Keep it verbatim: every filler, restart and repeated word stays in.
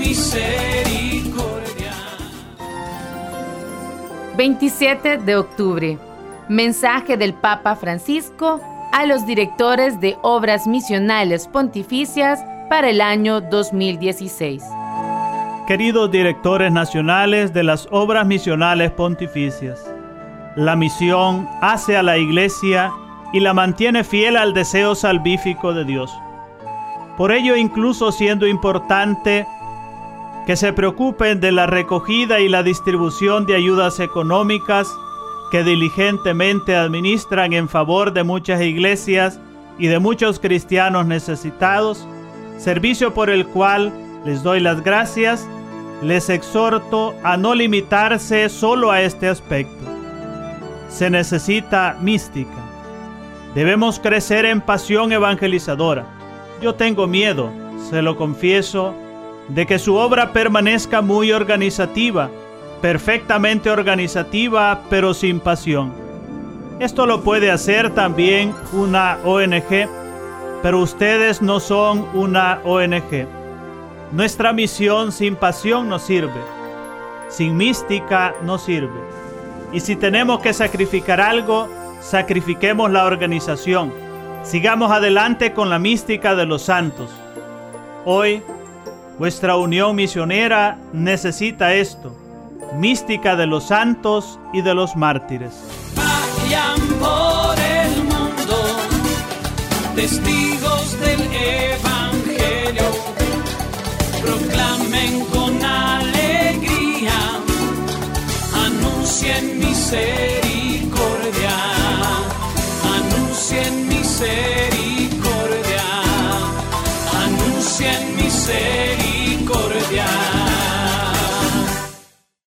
misericordia. veintisiete de octubre. Mensaje del Papa Francisco a los directores de obras misionales pontificias para el año dos mil dieciséis. Queridos directores nacionales de las obras misionales pontificias, la misión hace a la Iglesia y la mantiene fiel al deseo salvífico de Dios. Por ello, incluso siendo importante que se preocupen de la recogida y la distribución de ayudas económicas que diligentemente administran en favor de muchas iglesias y de muchos cristianos necesitados, servicio por el cual les doy las gracias, les exhorto a no limitarse solo a este aspecto. Se necesita mística. Debemos crecer en pasión evangelizadora. Yo tengo miedo, se lo confieso, de que su obra permanezca muy organizativa, perfectamente organizativa, pero sin pasión. Esto lo puede hacer también una O N G, pero ustedes no son una O N G. Nuestra misión sin pasión no sirve, sin mística no sirve. Y si tenemos que sacrificar algo, sacrifiquemos la organización. Sigamos adelante con la mística de los santos. Hoy, vuestra unión misionera necesita esto: mística de los santos y de los mártires. Vayan por el mundo, testigos del Evangelio, proclamen con alegría, anuncien misericordia, anuncien misericordia, anuncien misericordia.